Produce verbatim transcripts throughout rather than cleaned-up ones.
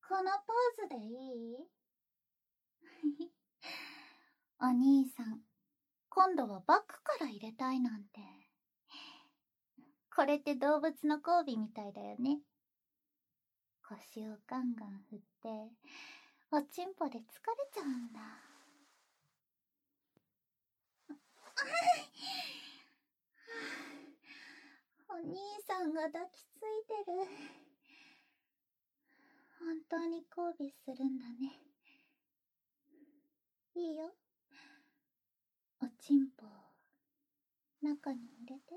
このポーズでいい？お兄さん、今度はバックから入れたいなんて。これって動物の交尾みたいだよね。腰をガンガン振って、おちんぽで疲れちゃうんだ。お兄さんが抱きついてる。本当に交尾するんだね。いいよ。おちんぽ中に入れて。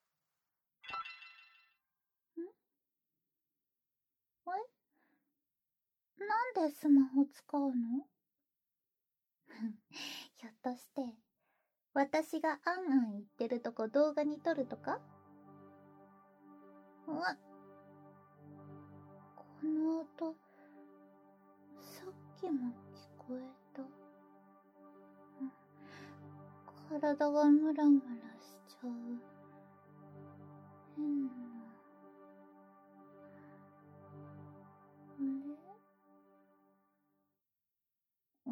ん？え？なんでスマホ使うの？ひょっとして私があんあん言ってるとこ動画に撮るとか？うわ、この音さっきも聞こえた。体がムラムラしちゃう。変な。あれ？あ、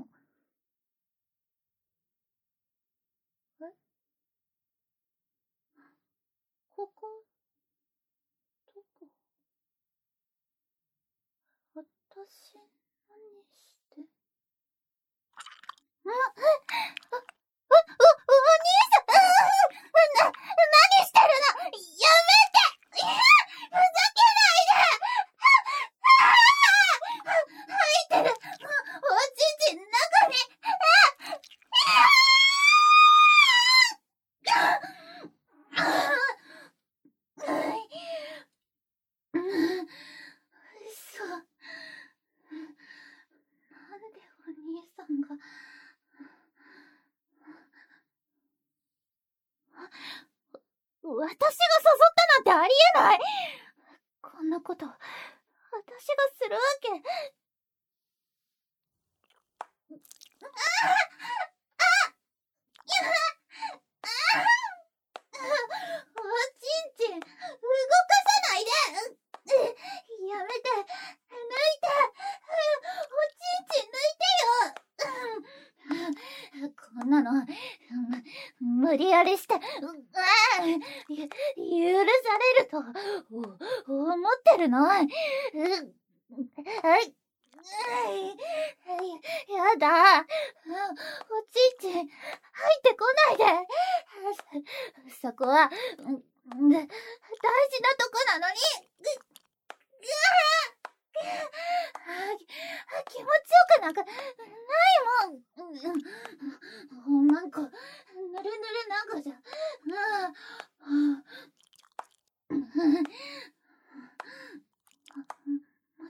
え？ここ、どこ？私、何して？あ、あ、あ、う、う、お兄さん、な、何してるの？やめて！いや、ふざけないで！入ってる！おちんちん中に！嘘。なんでお兄さんが。私が誘ったなんてありえない！こんなこと、私がするわけ。ああああおちんちん、動かさないで！やめて！抜いて！おちんちん抜いてよ！こんなの、無理やりして、うゆ、許されると、お、思ってるの？う、やだ。おちんちん、入ってこないで。そこは、大事なとこなのに。気持ちよくなんかないもん。なんかぬるぬるなんかじゃ。待って、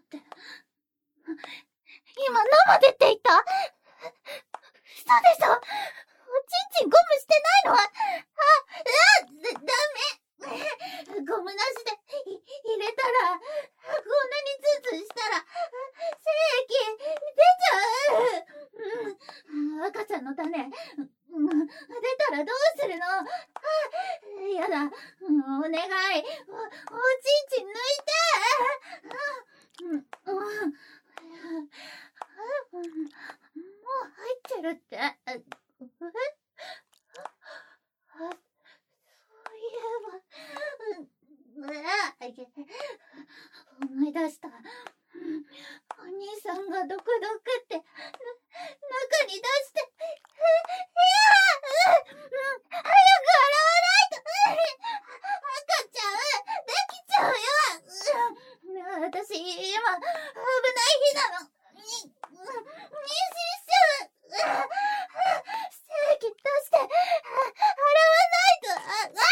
今生でって言った？嘘でしょ？おちんちんゴムしてないの？あ、あ、ダメ。ゴムなしで入れたら、こんなにツンツンしたら精液出ちゃう。赤ちゃんの種、出たらどうするの？やだ、お願い、お、おちんちん抜いて。もう入ってるって。え？思い出した。お兄さんがドクドクってな中に出して、いや、早く洗わないと赤ちゃんできちゃうよ。私今危ない日なの。妊娠しちゃう。精液出して洗わないと。あ、あ、あ、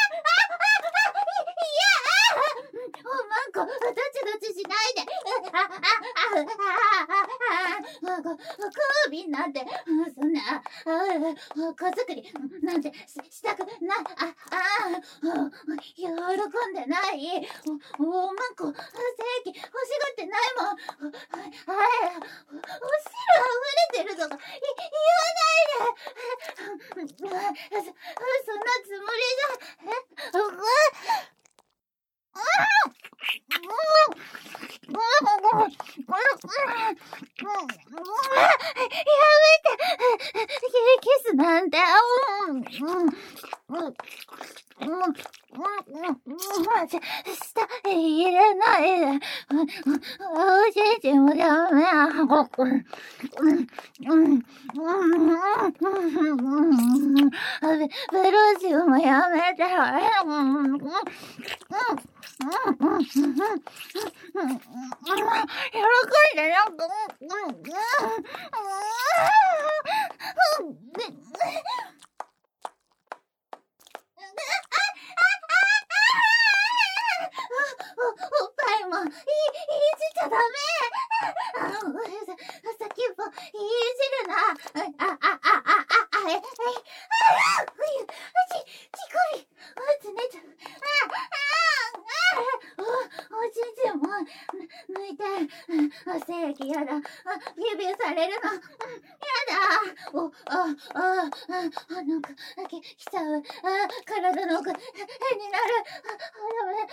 マンコ、どっちどっちしないで。あ、あ、あ、あ、あ、あ、交尾なんて、そんな、子作りなんてしたくな、あ、あ、喜んでない。お、お、マンコ、精液欲しがってないもん。あ、お汁溢れてるとか、い、言わないで。そ、そんなつもりじゃ、え、う、う、 キスなんて、うん、うん、うん、舌入れないで、おじいちもダメや、ベロシウもやめて、喜んで、なんか、おっぱいもいい、いじっちゃダメ。先っぽいじるな。あ、あ、あ、あ、あ、あ、え、え、あ、ち、ちこり、つねちゃう。あ、あ、お、おじいちゃんも、抜いて、正義やだ。ビビされるの、やだ。お、あ、あ、あ、なんか、き、きちゃう。体の奥、変になる。ダメ、来ちゃダメ。来ないのに。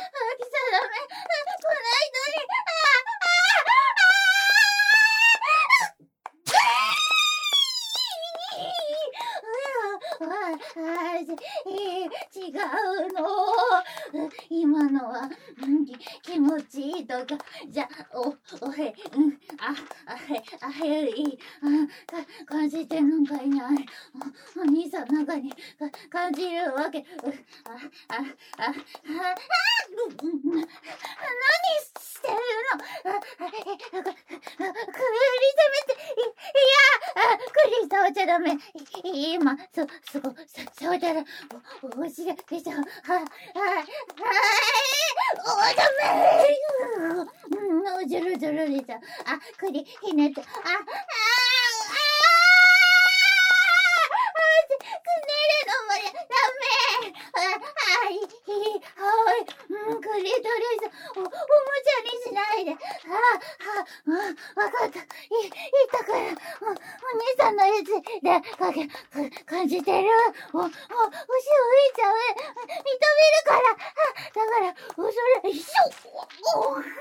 違うの。今のは気持ちいいとかじゃおおへうんああへあへいあか感じてなんかいない。お兄さんの中にか感じるわけ。あああああ何してるの。ああくりせめていやクリ触っちゃダメ。今そそこ触ったらおおしが出ちゃう。ははおダメ。うんジュルジュル出ちゃう。あクリひねって。あああくねるのもダメ。はい、はい、うん、クリトリス、お、おもちゃにしないで。あ、あ、わかった。い、いったから、お、お兄さんのやつで、かけ、感じてる。お、お、おし浮いちゃう。認めるから。だから、お、それ、一緒。お、はい。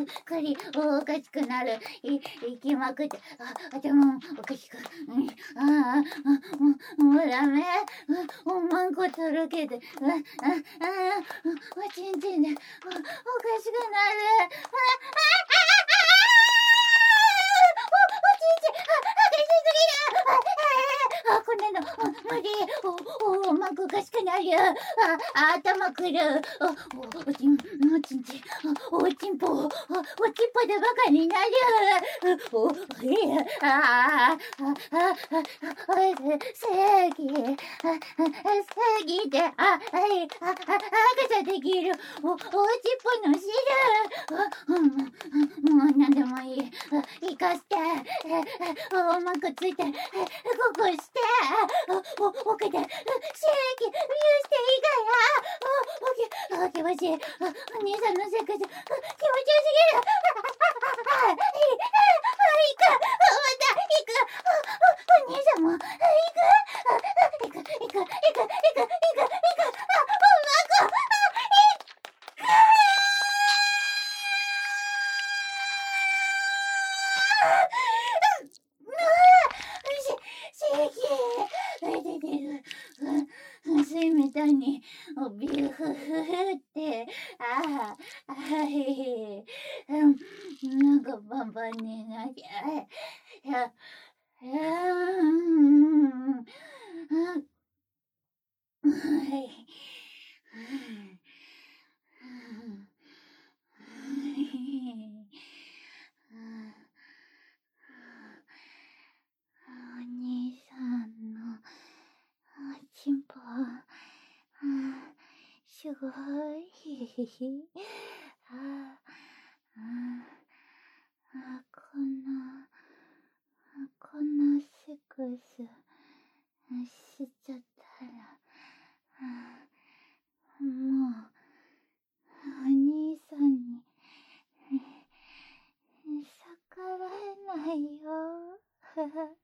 クリ、おかしくなる。い、行きまくって。あ、頭もおかしく。ああ、もうダメ。おまんことろけて。あ、あ、あ、おちんちんで、お、おかしくなる。あ、あ、あ、おちんちん、あ、激しすぎる。あ、こんなの、無理。お、お、おまんこおかしくなる。あ、頭くる。お、おちん、おちんちん、おちんぽ、おちんぽでバカになる。お、え、あ、あ、あ、あ、正義、正義で、あ、はい、あ、赤ちゃんできる。お、おちっぽの汁。うん、もうなんでもいい。生かして、おまんこついて、ここして、お、お、おけで、正義、許していいから。お、おけ、お、気持ちいい。お兄さんのセックス、気持ちよすぎる。いい、いいか、また、行く。お兄さんも、行く。行く、行く、行く、行く、行く、行く、行く、あ、おまんこ、出てる。水みたいに、ビューフフって、ああ、はい。なんかバンバンになきゃ。いや、いや、うん、はい。お兄さんのおちんぽ、すごい。ああ、こんな、こんなセックスしちゃったら、もう、お兄さんに逆らえないよ。